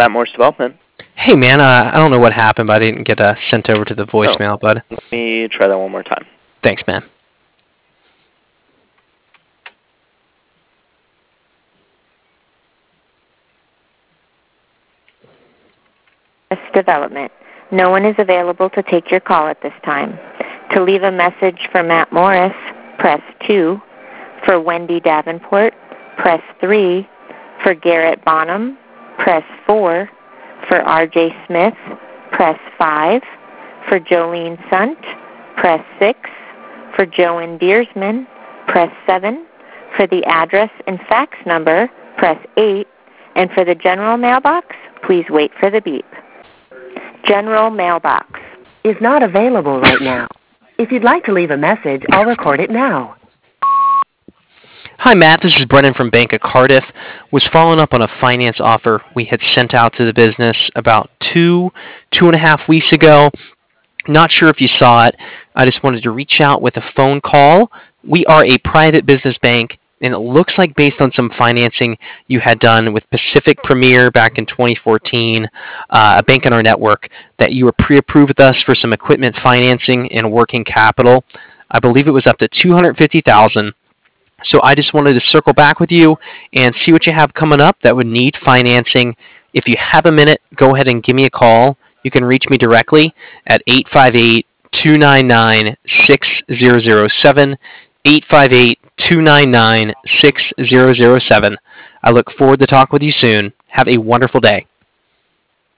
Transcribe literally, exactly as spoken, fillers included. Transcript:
Matt Morris Development. Hey, man, uh, I don't know what happened, but I didn't get uh, sent over to the voicemail, oh, bud. Let me try that one more time. Thanks, man. Development. No one is available to take your call at this time. To leave a message for Matt Morris, press two. For Wendy Davenport, press three. For Garrett Bonham, press four. For R J Smith, press five. For Jolene Sunt, press six. For Joan Deersman, press seven. For the address and fax number, press eight. And for the general mailbox, please wait for the beep. General mailbox is not available right now. If you'd like to leave a message, I'll record it now. Hi, Matt. This is Brennan from Bank of Cardiff. Was following up on a finance offer we had sent out to the business about two, two and a half weeks ago. Not sure if you saw it. I just wanted to reach out with a phone call. We are a private business bank, and it looks like based on some financing you had done with Pacific Premier back in twenty fourteen, uh, a bank in our network, that you were pre-approved with us for some equipment financing and working capital. I believe it was up to two hundred fifty thousand dollars. So I just wanted to circle back with you and see what you have coming up that would need financing. If you have a minute, go ahead and give me a call. You can reach me directly at eight five eight, two nine nine, six zero zero seven, eight five eight, two nine nine, six zero zero seven. I look forward to talking with you soon. Have a wonderful day.